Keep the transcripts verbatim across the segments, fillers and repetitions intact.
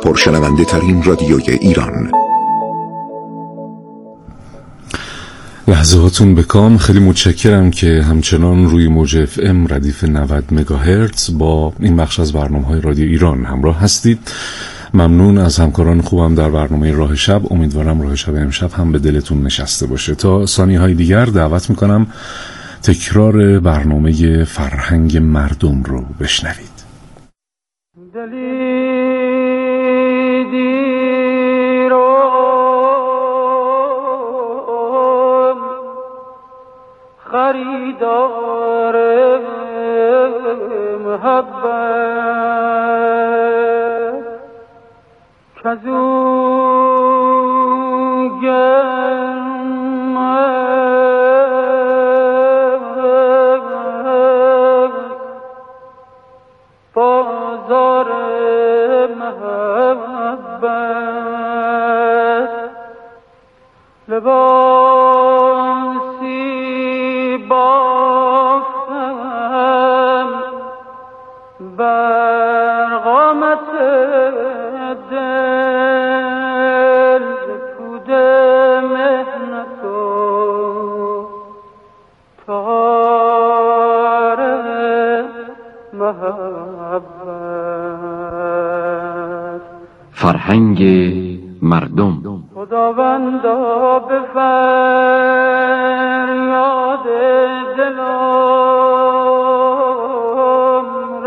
پرشنونده ترین رادیوی ایران. لحظاتون بکام. خیلی متشکرم که همچنان روی موج اف ام ردیف نود مگاهرتز با این بخش از برنامه‌های رادیو ایران همراه هستید. ممنون از همکاران خوبم در برنامه راه شب. امیدوارم راه شب امشب هم به دلتون نشسته باشه. تا ثانیه‌های دیگر دعوت میکنم تکرار برنامه فرهنگ مردم رو بشنوید. خریدار محبت کزو گرم بازار محبت لباسی بافتم بر قامت دل پود مهنت و تار محبت. فرهنگ مردم. خداوندا به فریاد دلم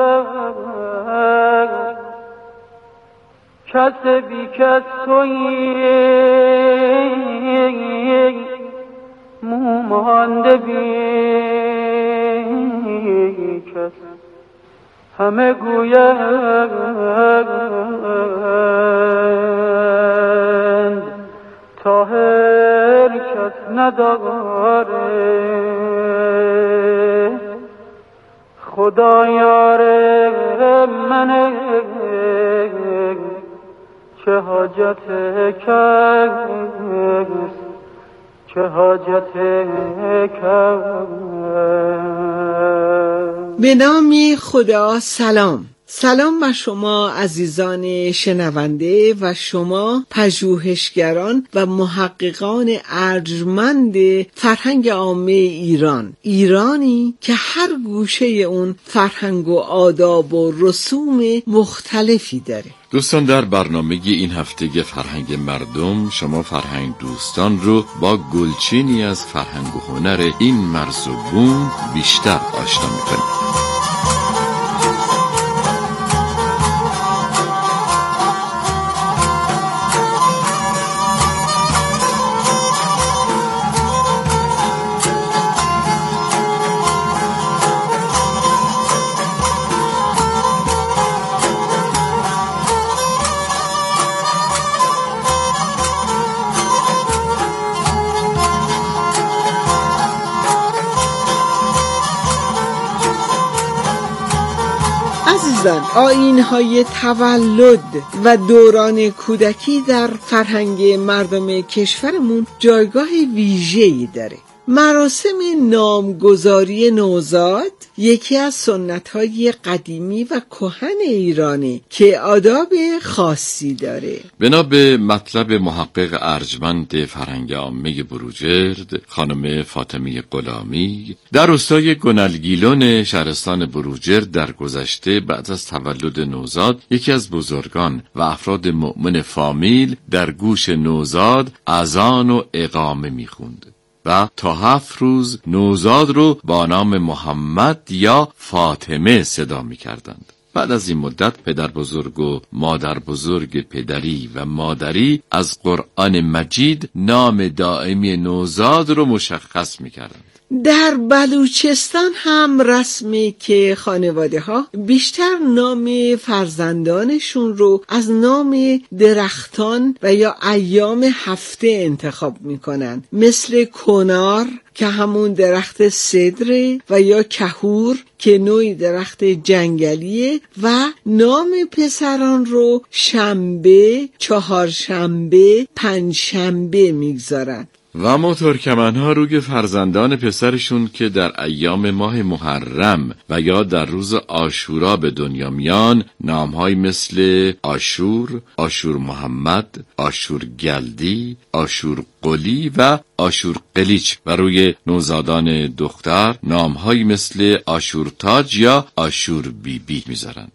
رفت کس بی کس تویی مومانده بی کس همه گویند طاهر کس نداره خدا یار منه چه حاجت کس چه حاجت کس. به نام خدا. سلام سلام بر شما عزیزان شنونده و شما پژوهشگران و محققان ارجمند فرهنگ عامه ایران. ایرانی که هر گوشه اون فرهنگ و آداب و رسوم مختلفی داره. دوستان، در برنامه این هفته فرهنگ مردم شما فرهنگ دوستان رو با گلچینی از فرهنگ و هنر این مرز و بوم بیشتر آشنا می‌کنیم. آیین‌های تولد و دوران کودکی در فرهنگ مردم کشورمون جایگاه ویژه‌ای داره. مراسم نامگذاری نوزاد یکی از سنت‌های قدیمی و کهن ایرانی که آداب خاصی داره. بنا به مطلب محقق ارجمند فرهنگ عامه بروجرد خانم فاطمه غلامی، در روستای گنلگیلون شهرستان بروجرد در گذشته بعد از تولد نوزاد یکی از بزرگان و افراد مؤمن فامیل در گوش نوزاد اذان و اقامه می‌خوند و تا هفت روز نوزاد رو با نام محمد یا فاطمه صدا می کردند. بعد از این مدت پدر بزرگ و مادر بزرگ پدری و مادری از قرآن مجید نام دائمی نوزاد رو مشخص می کردند. در بلوچستان هم رسمی که خانواده ها بیشتر نام فرزندانشون رو از نام درختان و یا ایام هفته انتخاب میکنن، مثل کنار که همون درخت سدره و یا کهور که نوعی درخت جنگلیه و نام پسران رو شنبه، چهارشنبه، پنجشنبه میگذارن. و اما ترکمن‌ها روی فرزندان پسرشون که در ایام ماه محرم و یا در روز عاشورا به دنیا میان نام‌های مثل آشور، آشور محمد، آشور گلدی، آشور قلی و آشور قلیچ و روی نوزادان دختر نام‌هایی مثل آشور تاج یا آشور بی بی میذارن.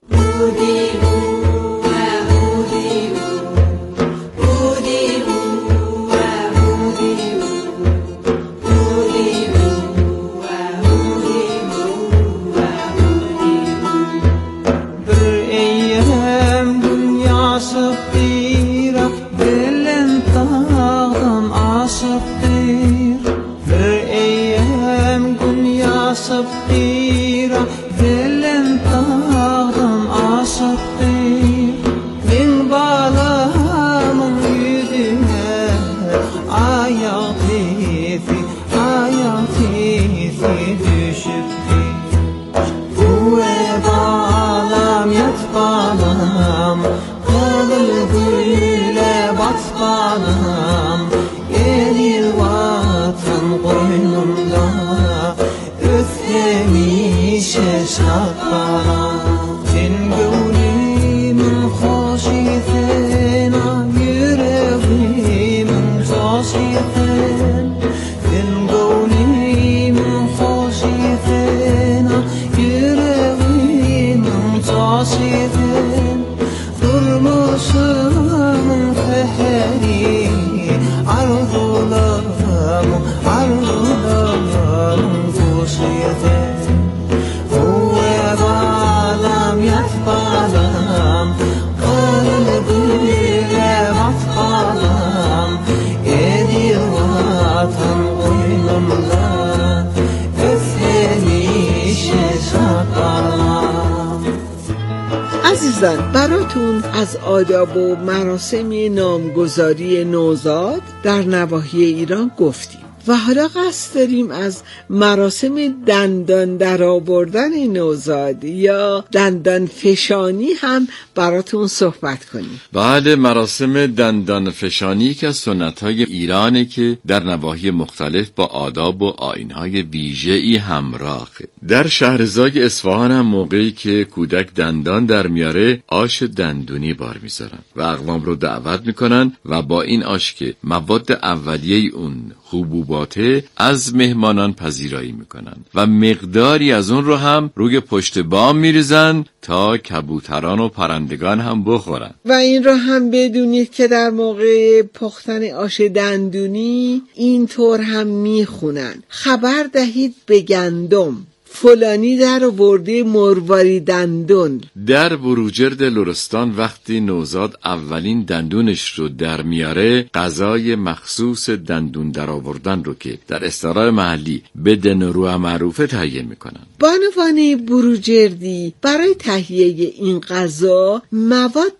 عزیزان، براتون از آداب و مراسم نامگذاری نوزاد در نواحی ایران گفتیم و حالا قصد داریم از مراسم دندان در آوردن نوزاد یا دندان فشانی هم براتون صحبت کنیم. بعد مراسم دندان فشانی که از سنت‌های ایرانه که در نواحی مختلف با آداب و آیین‌های ویژه‌ای همراهه. در شهرزای اصفهان هم موقعی که کودک دندان در میاره آش دندونی بار میذارن و اقوام رو دعوت میکنن و با این آش که مواد اولیه اون حبوباته از مهمانان پذیرایی میکنن و مقداری از اون رو هم روی پشت بام میریزن تا کبوتران و پرندگان هم بخورن. و این رو هم بدونید که در موقع پختن آش دندونی اینطور هم میخونن: خبر دهید به گندم فلانی در آورده مرواری دندون. در بروجرد لرستان وقتی نوزاد اولین دندونش رو در میاره، غذای مخصوص دندون در آوردن رو که در اصطلاح محلی به دنرو معروفه تهیه میکنن. بانوان بروجردی برای تهیه این غذا مواد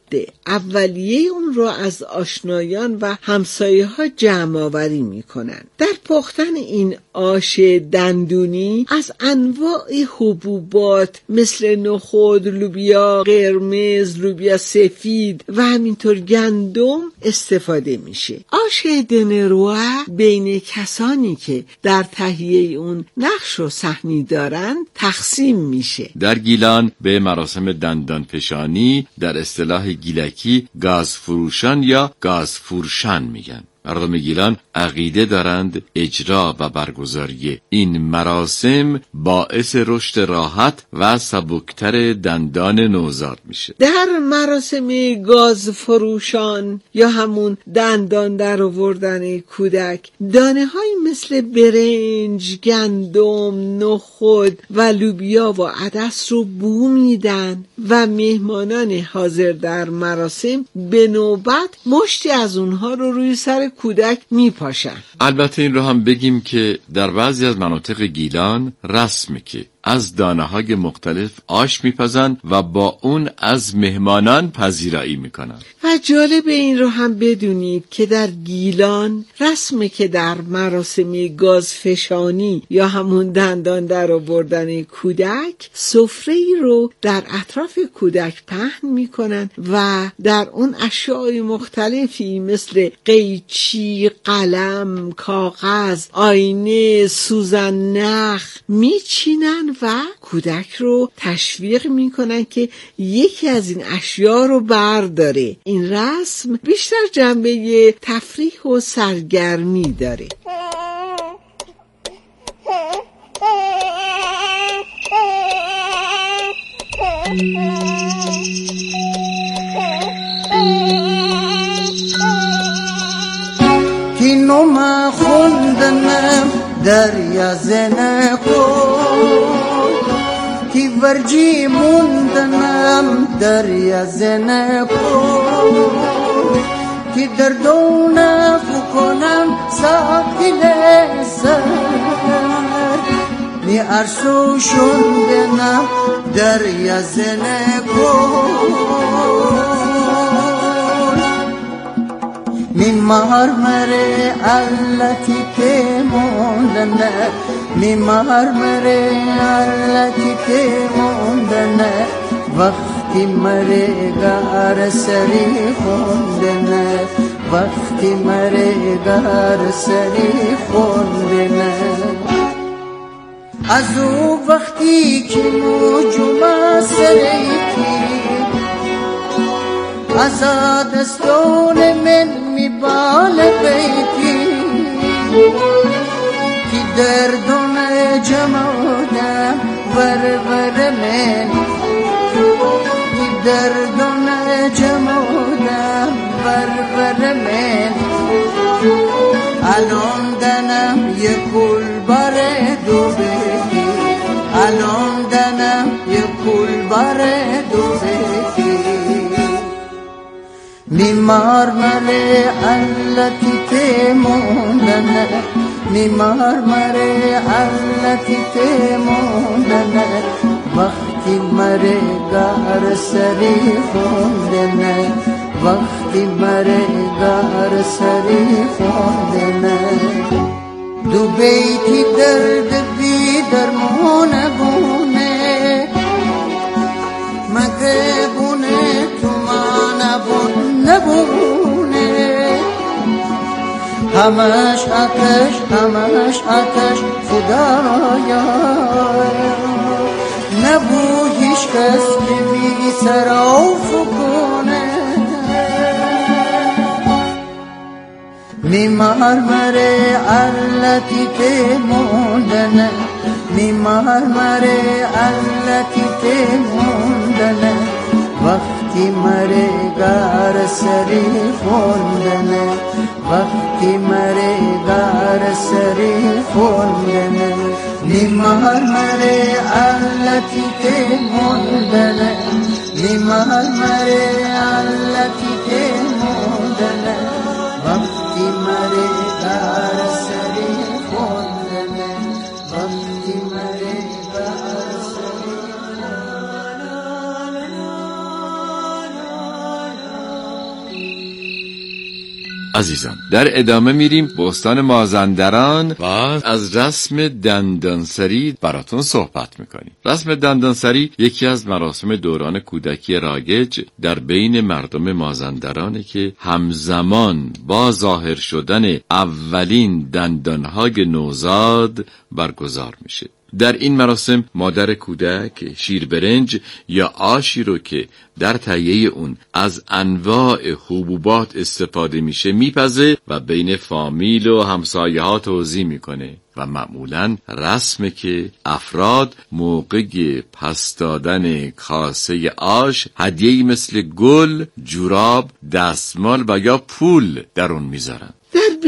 اولیه اون رو از آشنایان و همسایه ها جمع آوری می کنن. در پختن این آش دندونی از انواع حبوبات مثل نخود، لوبیا قرمز، لوبیا سفید و همینطور گندم استفاده میشه. آش دنروه بین کسانی که در تهیه اون نقش و سهمی دارن تقسیم میشه. در گیلان به مراسم دندان فشانی در اصطلاح گیلکی گاز فروشان یا گاز فروشان میگن. مردم گیلان عقیده دارند اجرا و برگزاری این مراسم باعث رشد راحت و سبکتر دندان نوزاد میشه. در مراسم گاز فروشان یا همون دندان در آوردن کودک دانه های مثل برنج، گندم، نخود و لوبیا و عدس رو بو میدن و مهمانان حاضر در مراسم به نوبت مشتی از اونها رو روی سر کودک میپاشن. البته این رو هم بگیم که در بعضی از مناطق گیلان رسمه که از دانه‌های مختلف آش میپزن و با اون از مهمانان پذیرایی میکنن. و جالب این رو هم بدونید که در گیلان رسمه که در مراسم گازفشانی یا همون دندان در آوردن کودک سفره‌ای رو در اطراف کودک پهن میکنن و در اون اشیاء مختلفی مثل قیچی، قلم، کاغذ، آینه، سوزن نخ میچینن و کودک رو تشویق میکنن که یکی از این اشیاء رو برداره. این رسم بیشتر جنبه تفریح و سرگرمی داره. کی نوم خوندنم دریا زنه کن، کی ورجی موندنم دریا زنه کن، کی دردونه فکنم ساکل سر، می ارسو شندنم دریا زنه کن. می مرمره علتی که موندنه، می مرمره علتی که موندنه، وقتی مرگار سری خوندنه، وقتی مرگار سری خوندنه. از او وقتی که موجوم سری کی آزاد استون من میبال بیتی، کی دردون جمعودم ور ور من، کی دردون جمعودم ور ور من. الان دنم یک کل باره دو بیتی، الان دنم یک کل باره دو بیتی. می مرمره علتی که موندنه، می مرمره علتی که موندنه، وقتی مرگار سری خوندنه، وقتی مرگار سری خوندنه. دو بیتی درد بی درمونه بونه، مگه بونه تو ما نبون نبونه. همش آتش همش آتش خدایا، نبو هیچ کس که بی سراف کنه. می مرمره علتی که موندنه، می مرمره علتی که موندنه، وقتی مرگار سری خوندنه، وقتی مرگار سری خوندنه. می مرمره علتی که موندنه، می مرمره علتی که موندنه، وقتی مرگار سری خوندنه، وقتی مرگار سری عزیزان در ادامه میریم بستان مازندران و از رسم دندانسری براتون صحبت میکنیم. رسم دندانسری یکی از مراسم دوران کودکی رایج در بین مردم مازندرانه که همزمان با ظاهر شدن اولین دندانهای نوزاد برگزار میشه. در این مراسم مادر کودک شیر برنج یا آشی رو که در تهیه اون از انواع حبوبات استفاده میشه میپزه و بین فامیل و همسایه ها توزیع میکنه و معمولاً رسمه که افراد موقع پس دادن کاسه آش هدیه‌ای مثل گل، جوراب، دستمال و یا پول در اون میذارن. در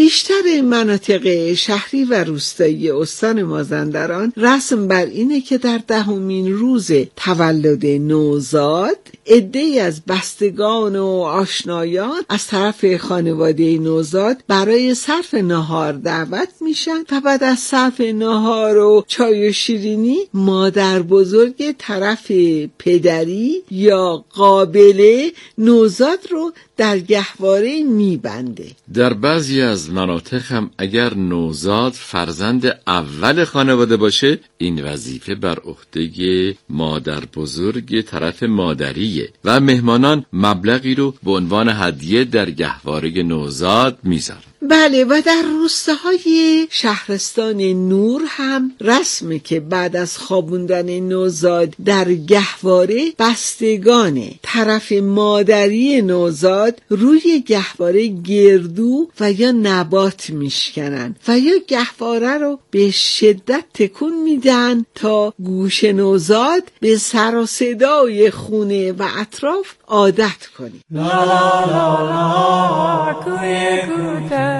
بیشتر مناطق شهری و روستایی استان مازندران رسم بر اینه که در دهمین روز تولد نوزاد عده‌ای از بستگان و آشنایان از طرف خانواده نوزاد برای صرف نهار دعوت میشن و بعد از صرف نهار و چای و شیرینی مادر بزرگ طرف پدری یا قابله نوزاد رو در گهواره میبنده. در بعضی از مناطق هم اگر نوزاد فرزند اول خانواده باشه این وظیفه بر عهده مادر بزرگ طرف مادریه و مهمانان مبلغی رو به عنوان هدیه در گهواره نوزاد میذارن. بله، و در روستاهای شهرستان نور هم رسمه که بعد از خوابوندن نوزاد در گهواره بستگان طرف مادری نوزاد روی گهواره گردو و یا نبات میشکنن و یا گهواره رو به شدت تکون میدن تا گوش نوزاد به سر و صدای خونه و اطراف عادت کنه. لا لا لا لا کوی کوتن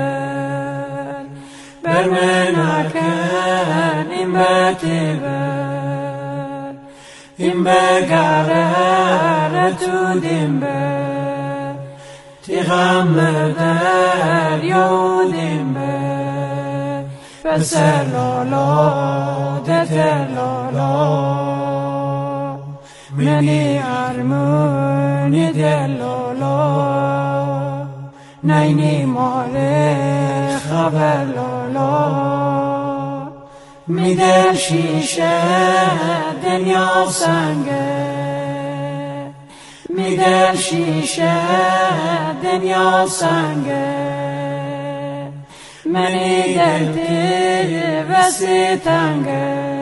بر من کن این بتبر این بگره تو دنبر تیغم در یادم بر بسر لالا دتر لالا منی ارمونی دلالا نینی مال خبر لالا میدل شیشه دنیا سنگه میدل شیشه دنیا سنگه منی دلتی وسی تنگه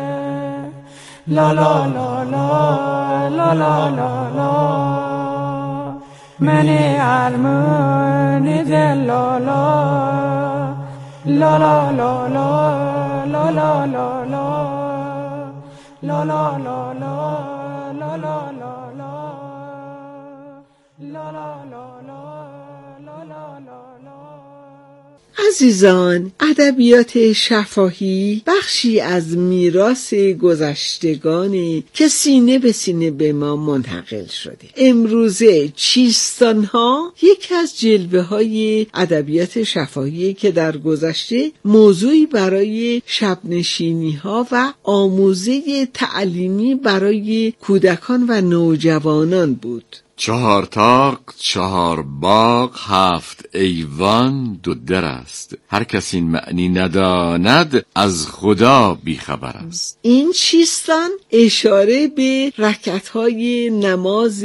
لا لا لا لا لا لا لا لا منی ارمونی دل لا لا لا لا لا لا لا لا لا لا لا لا لا لا لا لا عزیزان، ادبیات شفاهی بخشی از میراث گذشتگانی که سینه به سینه به ما منتقل شده. امروزه چیستان‌ها یکی از جلوه های ادبیات شفاهی که در گذشته موضوعی برای شبنشینی ها و آموزه تعلیمی برای کودکان و نوجوانان بود. چهار تاق، چهار باغ، هفت ایوان، دو در است. هر کس این معنی نداند از خدا بیخبر است. این چیستان اشاره به رکعت‌های نماز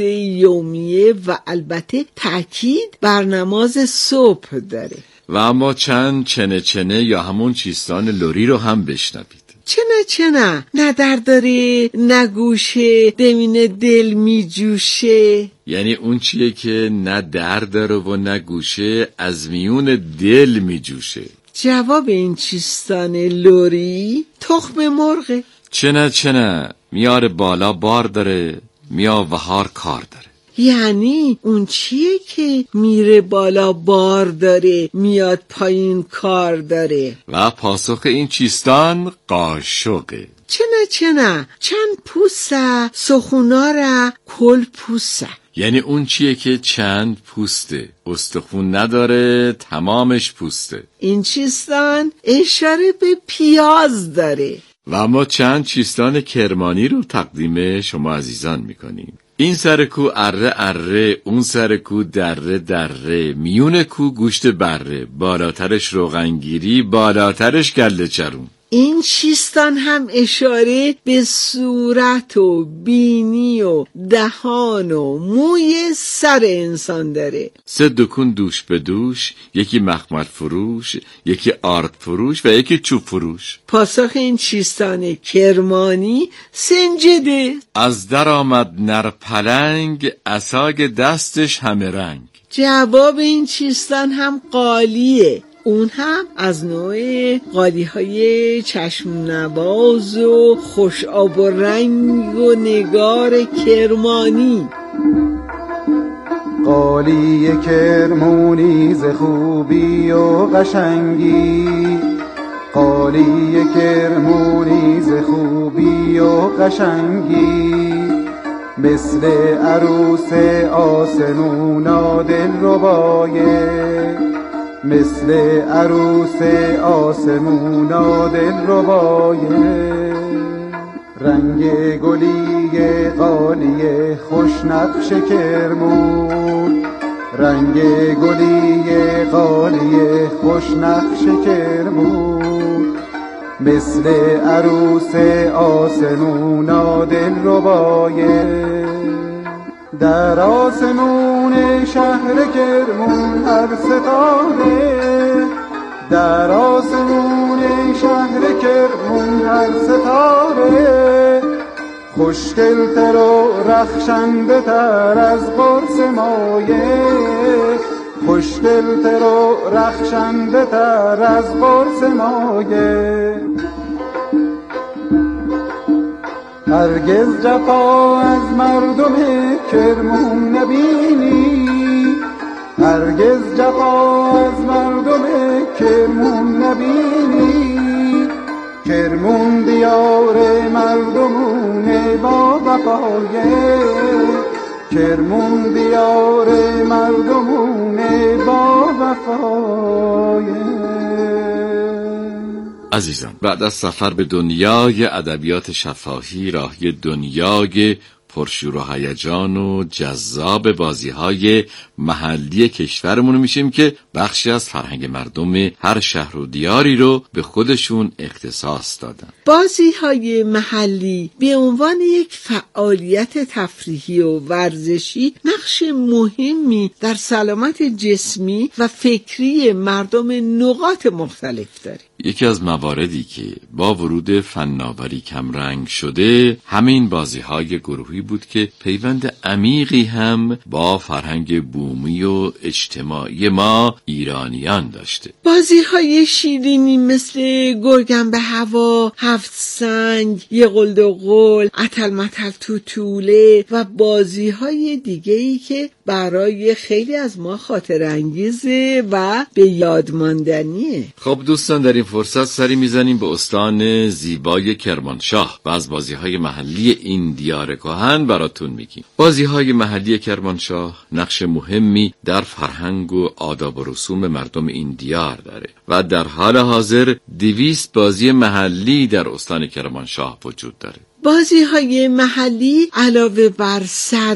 یومیه و البته تأکید بر نماز صبح داره. و اما چند چنه چنه یا همون چیستان لوری رو هم بشنوید. چنه چنه نه در داره نه گوشه دمین دل می جوشه. یعنی اون چیه که نه در داره و نه گوشه از میون دل می جوشه. جواب این چیستان لوری تخم مرغه. چنه چنه میاره بالا بار داره میا وهار کار داره. یعنی اون چیه که میره بالا بار داره میاد پایین کار داره. و پاسخ این چیستان قاشقه. چنه چنه چند پوسته سخوناره کل پوسته. یعنی اون چیه که چند پوسته استخون نداره تمامش پوسته. این چیستان اشاره به پیاز داره. و اما چند چیستان کرمانی رو تقدیم شما عزیزان میکنیم. این سر کو اره اره، اون سر کو دره دره، میون کو گوشت بره، بالاترش روغنگیری، بالاترش گله چرون. این چیستان هم اشاره به صورت و بینی و دهان و موی سر انسان داره. سه دکون دوش به دوش، یکی مخمل فروش، یکی آرد فروش و یکی چوب فروش. پاسخ این چیستان کرمانی سنجده. از در آمد نر پلنگ، عصای دستش همه رنگ. جواب این چیستان هم قالیه. اون هم از نوع قالی های چشم نواز و خوش آب و رنگ و نگار کرمانی. قالی قالی کرمونی ز خوبی و قشنگی، قالی کرمونی ز خوبی و قشنگی، مثل عروس آسمونا دلربایه، مثل عروس آسمونا دلربایه. رنگ گلی قالی خوش نقش کرمون، رنگ گلی قالی خوش نقش کرمون، مثل عروس آسمونا دلربایه. در آسمون شهر کرمون هر ستاره، در آسمون شهر کرمون هر ستاره، خوشگل‌تر و رخشنده تر از قرص مایه، خوشگل‌تر و رخشنده تر از قرص مایه. هرگز جفا از مردم کرمون نبینی، هرگز جفا از مردم کرمون نبینی، کرمون دیار مردمونه با وفایه، کرمون دیار مردمونه با وفایه. عزیزان، بعد از سفر به دنیای ادبیات شفاهی، راهی دنیای پرشور و هیجان و جذاب بازی‌های محلی کشورمون میشیم که بخشی از فرهنگ مردم هر شهر و دیاری رو به خودشون اختصاص دادن. بازی‌های محلی به عنوان یک فعالیت تفریحی و ورزشی نقش مهمی در سلامت جسمی و فکری مردم نقاط مختلف داره. یکی از مواردی که با ورود فناوری کمرنگ شده همین بازی‌های گروهی بود که پیوند عمیقی هم با فرهنگ بومی و اجتماعی ما ایرانیان داشته. بازی‌های شیرینی مثل گرگم به هوا، هفت سنگ، یه قل دو قل، اتل متل توتوله و بازی‌های دیگه‌ای که برای خیلی از ما خاطر انگیزه و به یاد ماندنیه. خب دوستان، در این فرصت سری میزنیم به استان زیبای کرمانشاه و از بازی‌های محلی این دیار کهن براتون میگیم. بازی‌های محلی کرمانشاه نقش مهمی در فرهنگ و آداب و رسوم مردم این دیار داره و در حال حاضر دویست بازی محلی در استان کرمانشاه وجود داره. بازی‌های محلی علاوه بر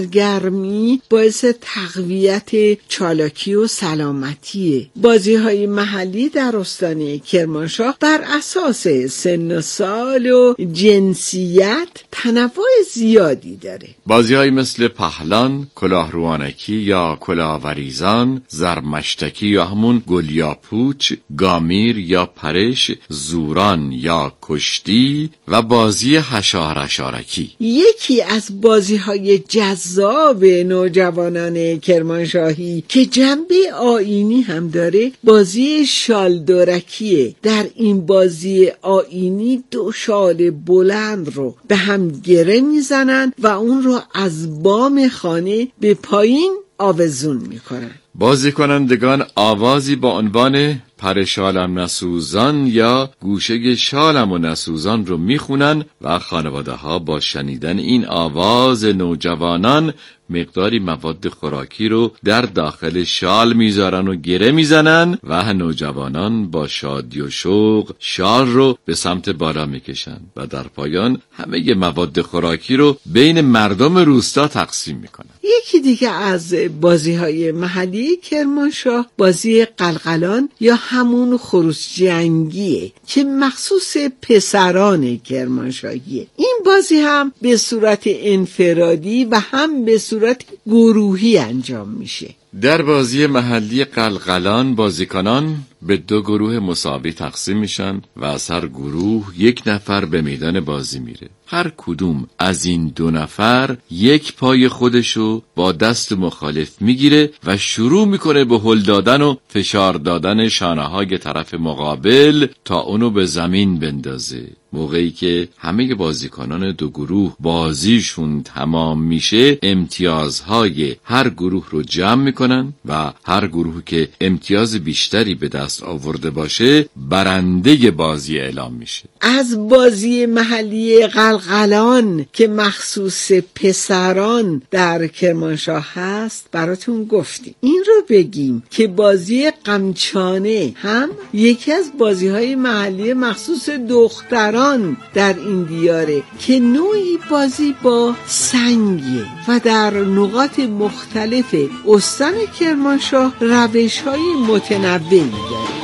سرگرمی باعث تقویت چالاکی و سلامتیه. بازی‌های محلی در استان کرمانشاه بر اساس سن و سال و جنسیت تنوع زیادی داره. بازی‌های مثل پهلان، کلاهروانکی یا کلاهوریزان، زرمشتکی یا همون گلیاپوچ، گامیر یا پرش، زوران یا کشتی و بازی حشار اشارکی. یکی از بازی‌های جذاب نوجوانان کرمانشاهی که جنبه آیینی هم داره بازی شال دورکیه. در این بازی آیینی دو شال بلند رو به هم گره میزنن و اون رو از بام خانه به پایین آویزون میکنن. بازی کنندگان آوازی با عنوان پر شالم نسوزان یا گوشه شالم و نسوزان رو میخونن و خانواده ها با شنیدن این آواز نوجوانان مقداری مواد خوراکی رو در داخل شال میذارن و گره میزنن و نوجوانان با شادی و شوق شال رو به سمت بالا میکشن و در پایان همه مواد خوراکی رو بین مردم روستا تقسیم میکنن. یکی دیگه از بازی‌های محلی کرمانشاه بازی قلقلان یا همون خروس جنگیه که مخصوص پسران کرمانشاهیه. این بازی هم به صورت انفرادی و هم به صورت گروهی انجام میشه. در بازی محلی قلقلان بازیکنان به دو گروه مساوی تقسیم میشن و از هر گروه یک نفر به میدان بازی میره. هر کدوم از این دو نفر یک پای خودشو با دست مخالف میگیره و شروع میکنه به هل دادن و فشار دادن شانه‌های طرف مقابل تا اونو به زمین بندازه. موقعی که همه بازیکنان دو گروه بازیشون تمام میشه امتیازهای هر گروه رو جمع میکنن و هر گروه که امتیاز بیشتری به دست آورده باشه برنده بازی اعلام میشه. از بازی محلی قلقلان که مخصوص پسران در کرمانشاه هست براتون گفتیم. این رو بگیم که بازی قمچانه هم یکی از بازی‌های محلی مخصوص دختران در این دیاره که نوعی بازی با سنگه و در نقاط مختلف استان کرمانشاه روش‌های متنوعی داره.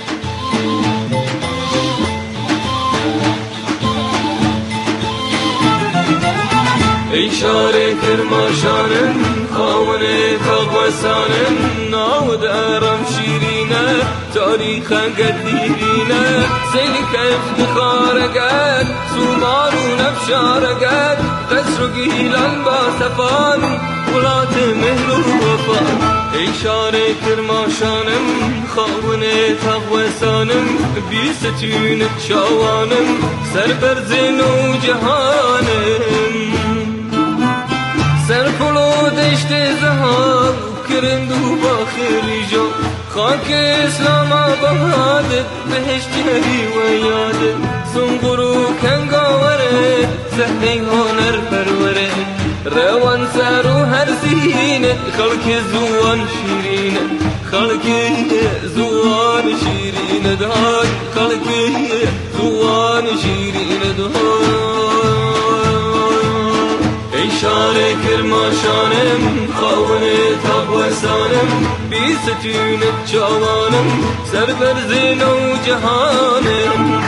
ای شهر کرمانشانم خاونه تاقوسانم ناود ارم شیرینه تاریخ قدیرینه سیل کف بخارگد سومارون افشارگد قصر و گیلان با سفان ولات مهر و وفا. ای شهر کرمانشانم خاونه تاقوسانم بی ستون چاوانم سربرز نو جهانم سرپلو دشت زهار کرندو با خیلی جو خاک اسلام آبادت بهشت هری و یادت سنگرو کنگاوره زهنی هنر پروره روان سر و هر زینه خلق زوان شیرینه خلق زوان شیرینه دهان خلق زوان شیرینه دهان. ای شهر کرمانشانم خاونه تاقوسانم بی ستون جوانم سربرز نو جهانم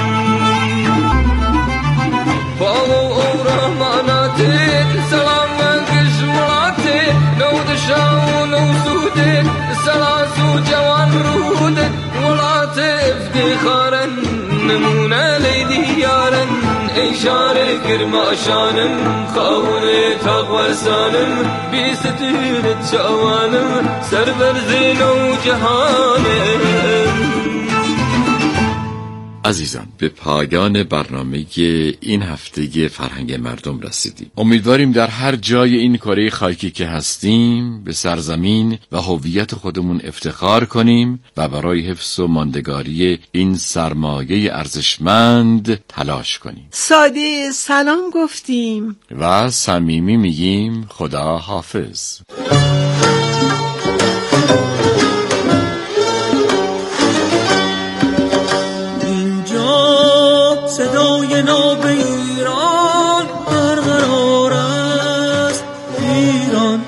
باو او رحماناته سلام منکش ملاته نو دشاو نو سوده سلاسو جوان روده ملاته افتخارن نمونه لیدی یارن. ای شهر کرمانشانم خاونه تاقوسانم بی ستون جوانم سربرز نو جهانم. عزیزان به پایان برنامه این هفته فرهنگ مردم رسیدیم. امیدواریم در هر جای این کره خاکی که هستیم به سرزمین و هویت خودمون افتخار کنیم و برای حفظ و ماندگاری این سرمایه ارزشمند تلاش کنیم. ساده سلام گفتیم و صمیمی میگیم خدا حافظ. صدای ناب ایران برقرار است. ایران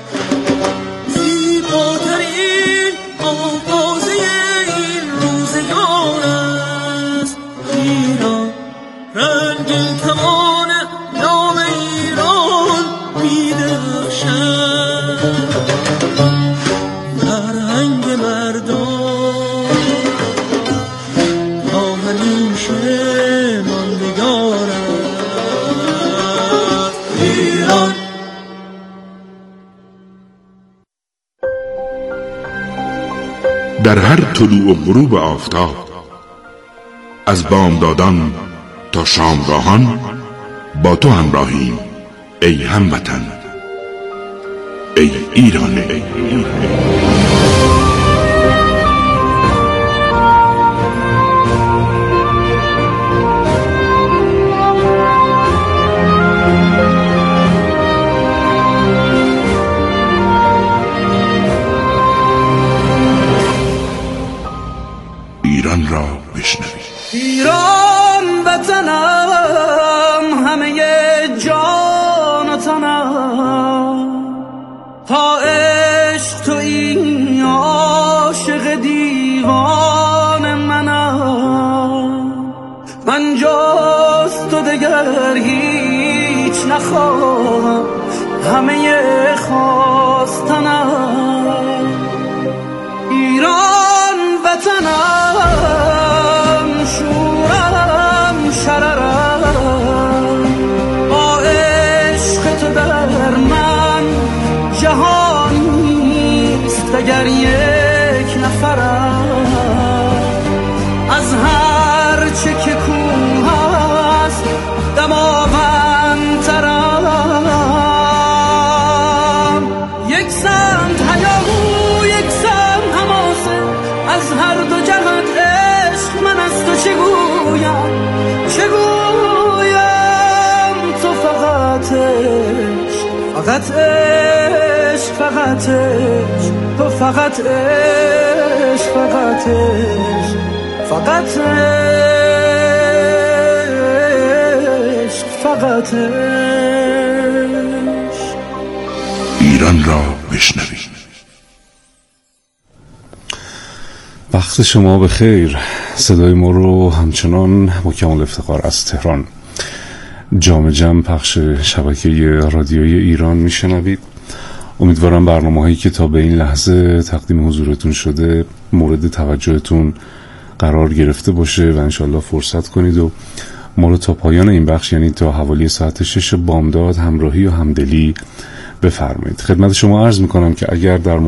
زیباترین آوازه این روزگار است. ایران رنگین کمان نام ایران می‌درخشد در رنگ مردم تا همیشه در هر طلوع و غروب آفتاب از بامدادان تا شامگاهان با تو همراهیم ای هموطن، ای ایران، ای ایران. ایران را بشنوید. ایران وطنم همه جان و تنم تا عشق تو این عاشق دیوان منم. من جز تو دگر هیچ نخواهم همه خواستنم. ایران وطنم شورم شررم با عشق تو در من جهان نیست اگر یک نفرم. از هر چه که کوه است فقط عشق، فقط عشق، تو فقط عشق، فقط عشق، فقط عشق، فقط عشق. ایران را بشنوید. وقت شما به خیر. صدای ما رو همچنان با کمال افتخار از تهران جام جم پخش شبکه رادیویی ایران میشنوید. امیدوارم برنامه هایی که تا به این لحظه تقدیم حضورتون شده مورد توجهتون قرار گرفته باشه و انشالله فرصت کنید و ما رو تا پایان این بخش، یعنی تا حوالی ساعت شش بامداد، همراهی و همدلی بفرمایید. خدمت شما عرض میکنم که اگر در